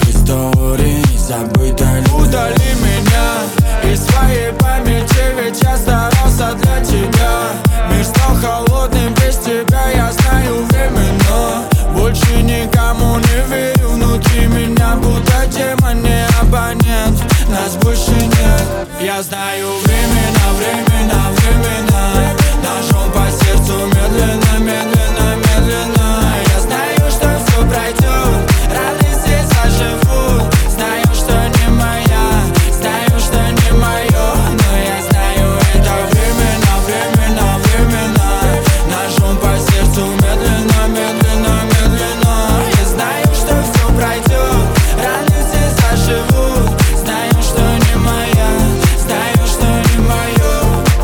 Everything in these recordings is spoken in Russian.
истории забытой. Удали меня из своей памяти, ведь я старался для тебя. Мир стал холодным без тебя, я знаю временно. Больше никому не верю, внутри меня будто демон, не абонент. Нас больше нет. Я знаю временно, временно, временно. Ножом по сердцу медленно, медленно, медленно. Я знаю, что все пройдет, раны все заживут. Знаю, что не моя, знаю, что не мое, но я знаю, это временно, временно, временно. Ножом по сердцу медленно, медленно, медленно. Я знаю, что все пройдет, раны все заживут. Знаю, что не моя, знаю, что не мое.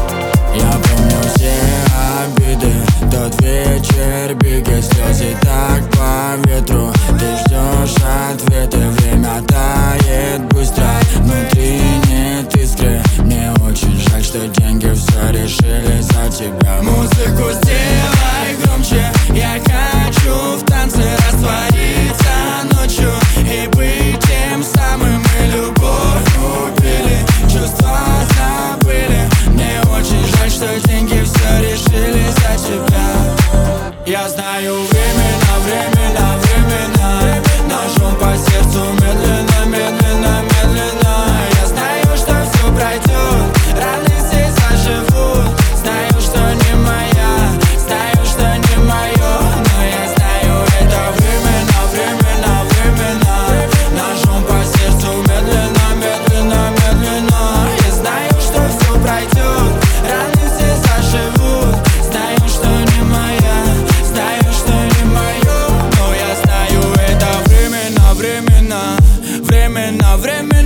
Я помню все обиды, тот вечер, беги, слезы так по ветру. Ты ждешь ответы, время тает быстро, внутри нет искры. Мне очень жаль, что деньги все решили за тебя. Музыку сделай громче, я хочу в танце раствориться ночью и быть тем самым. Мы любовь убили, чувства забыли. Мне очень жаль, что деньги все решили за тебя. Я знаю временно, временно, временно. Ножом по сердцу медленно, медленно, медленно. Я знаю, что все пройдет, раны все заживут. Знаю, что не моя, знаю, что не мое, но я знаю, это временно, временно, временно. Ножом по сердцу медленно, медленно, медленно. Я знаю, что все пройдет, раны все заживут. Знаю, что не моя, знаю, что не мое, но я знаю, это временно, временно, временно, временно.